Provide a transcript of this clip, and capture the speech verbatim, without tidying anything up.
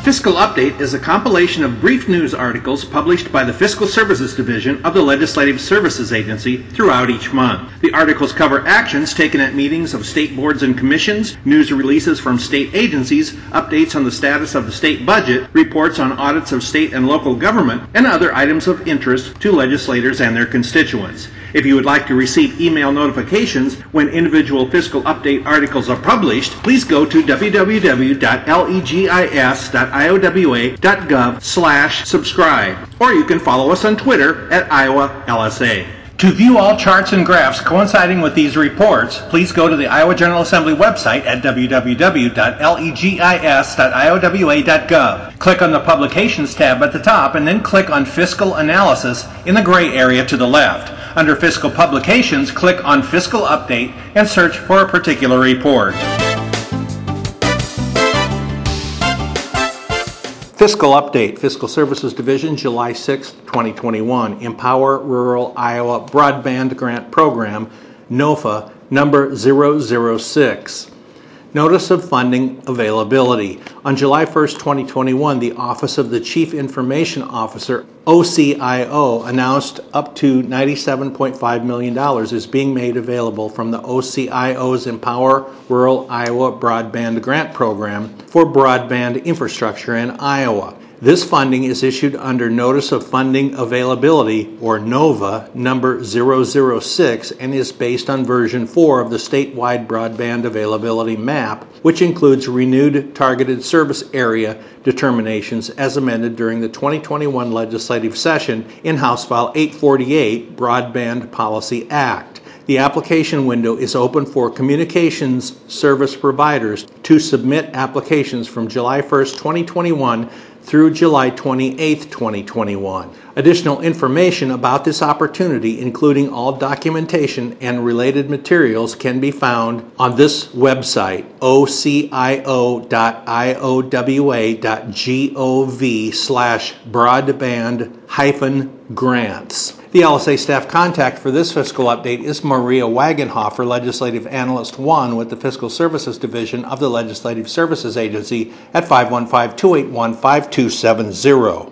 Fiscal Update is a compilation of brief news articles published by the Fiscal Services Division of the Legislative Services Agency throughout each month. The articles cover actions taken at meetings of state boards and commissions, news releases from state agencies, updates on the status of the state budget, reports on audits of state and local government, and other items of interest to legislators and their constituents. If you would like to receive email notifications when individual Fiscal Update articles are published, please go to w w w dot legis dot iowa dot gov slash subscribe, or you can follow us on Twitter at Iowa L S A. To view all charts and graphs coinciding with these reports, please go to the Iowa General Assembly website at w w w dot legis dot iowa dot gov. Click on the Publications tab at the top and then click on Fiscal Analysis in the gray area to the left. Under Fiscal Publications, click on Fiscal Update and search for a particular report. Fiscal Update, Fiscal Services Division, July sixth, twenty twenty-one. Empower Rural Iowa Broadband Grant Program, NOFA, number zero zero six. Notice of Funding Availability. On July first, twenty twenty-one, the Office of the Chief Information Officer, O C I O, announced up to ninety-seven point five million dollars is being made available from the O C I O's Empower Rural Iowa Broadband Grant Program for broadband infrastructure in Iowa. This funding is issued under Notice of Funding Availability, or NOVA, number zero zero six, and is based on version four of the statewide broadband availability map, which includes renewed targeted service area determinations as amended during the twenty twenty-one legislative session in House File eight forty-eight, Broadband Policy Act. The application window is open for communications service providers to submit applications from July first, twenty twenty-one through July twenty-eighth, twenty twenty-one. Additional information about this opportunity, including all documentation and related materials, can be found on this website, o c i o dot iowa dot gov slash broadband hyphen grants. The L S A staff contact for this fiscal update is Maria Wagenhofer, Legislative Analyst one with the Fiscal Services Division of the Legislative Services Agency at five one five, two eight one, five two seven zero.